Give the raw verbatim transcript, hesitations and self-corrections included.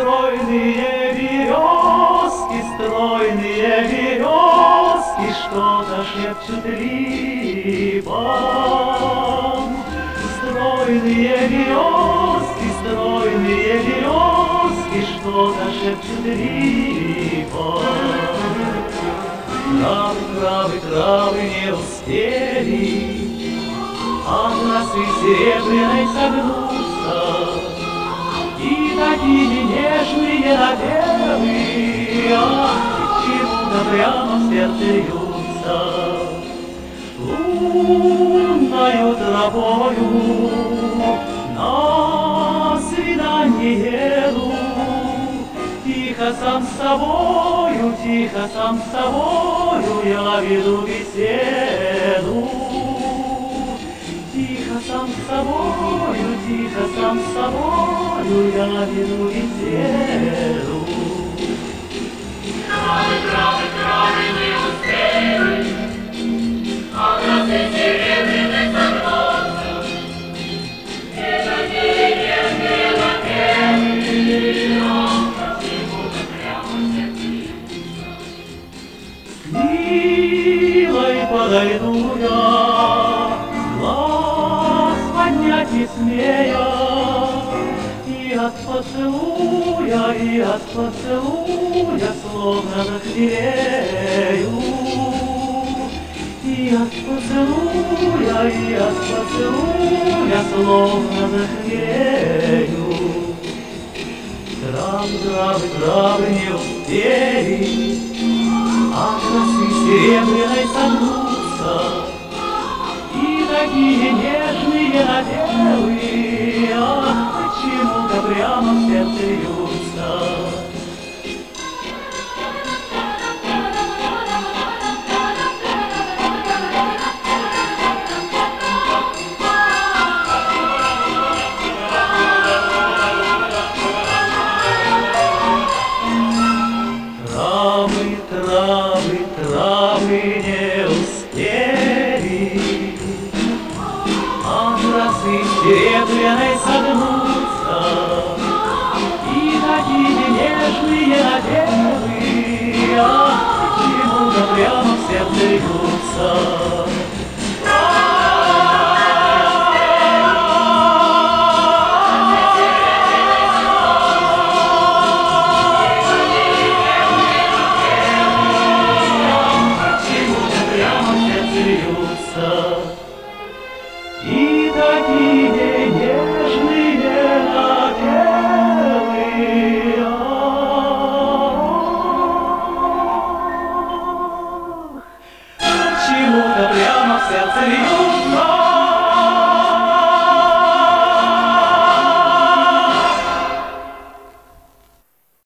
стройные березки, стройные березки что-то шепчут липам. Стройные березки, стройные березки что-то шепчут липам. Травы, травы, травы не успели от росы серебряной согнуться, и такие нежные напевы, ах, почему-то прямо в сердце льются. Лунною тропою на свидание еду, тихо сам с собою, тихо сам с собою я веду беседу. Тихо сам с собою, тихо сам с собою я веду беседу. Травы, травы, травы не успели от росы серебряной согнуться, и такие нежные напевы, ах, почему-то прямо в сердце льются. К милой подойду я, глаз поднять не смея, и от поцелуя, и от поцелуя словно захмелею. И от поцелуя, и от поцелуя словно захмелею. Травы, травы, травы не успели от росы серебряной согнуться, и такие нежные напевы, ах, почему-то прямо в сердце льются.